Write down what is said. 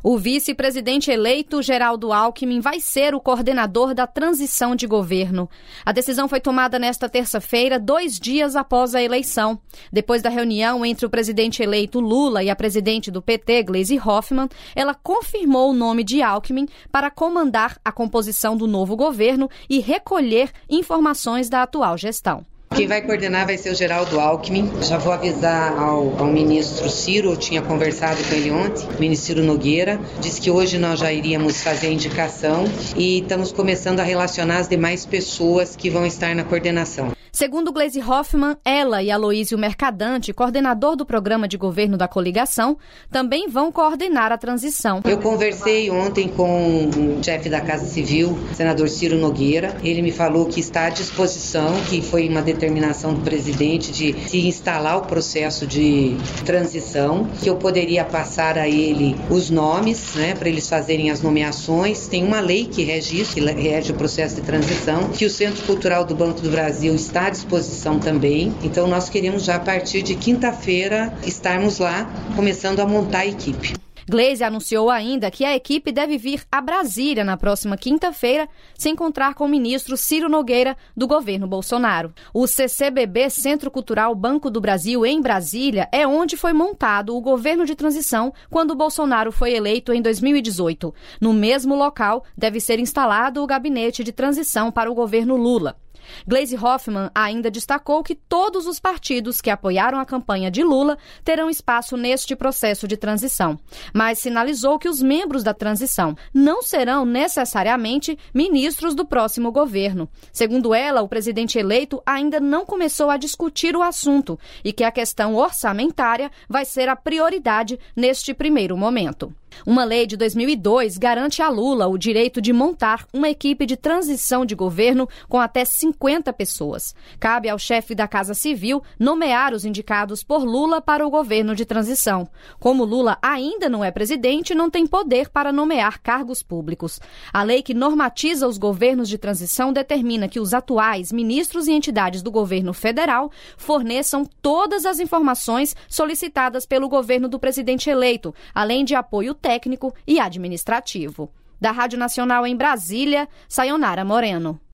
O vice-presidente eleito, Geraldo Alckmin, vai ser o coordenador da transição de governo. A decisão foi tomada nesta terça-feira, 2 dias após a eleição. Depois da reunião entre o presidente eleito Lula e a presidente do PT, Gleisi Hoffmann, ela confirmou o nome de Alckmin para comandar a composição do novo governo e recolher informações da atual gestão. Quem vai coordenar vai ser o Geraldo Alckmin. Já vou avisar ao ministro Ciro, eu tinha conversado com ele ontem, o ministro Ciro Nogueira, disse que hoje nós já iríamos fazer a indicação e estamos começando a relacionar as demais pessoas que vão estar na coordenação. Segundo Gleisi Hoffmann, ela e Aloísio Mercadante, coordenador do programa de governo da coligação, também vão coordenar a transição. Eu conversei ontem com o chefe da Casa Civil, senador Ciro Nogueira. Ele me falou que está à disposição, que foi uma determinação do presidente de se instalar o processo de transição, que eu poderia passar a ele os nomes, para eles fazerem as nomeações. Tem uma lei que rege o processo de transição, que o Centro Cultural do Banco do Brasil está à disposição também. Então nós queremos já a partir de quinta-feira estarmos lá começando a montar a equipe. Gleisi anunciou ainda que a equipe deve vir a Brasília na próxima quinta-feira se encontrar com o ministro Ciro Nogueira do governo Bolsonaro. O CCBB, Centro Cultural Banco do Brasil, em Brasília, é onde foi montado o governo de transição quando o Bolsonaro foi eleito em 2018. No mesmo local, deve ser instalado o gabinete de transição para o governo Lula. Gleisi Hoffmann ainda destacou que todos os partidos que apoiaram a campanha de Lula terão espaço neste processo de transição, mas sinalizou que os membros da transição não serão necessariamente ministros do próximo governo. Segundo ela, o presidente eleito ainda não começou a discutir o assunto e que a questão orçamentária vai ser a prioridade neste primeiro momento. Uma lei de 2002 garante a Lula o direito de montar uma equipe de transição de governo com até 50 pessoas. Cabe ao chefe da Casa Civil nomear os indicados por Lula para o governo de transição. Como Lula ainda não é presidente, não tem poder para nomear cargos públicos. A lei que normatiza os governos de transição determina que os atuais ministros e entidades do governo federal forneçam todas as informações solicitadas pelo governo do presidente eleito, além de apoio técnico e administrativo. Da Rádio Nacional em Brasília, Sayonara Moreno.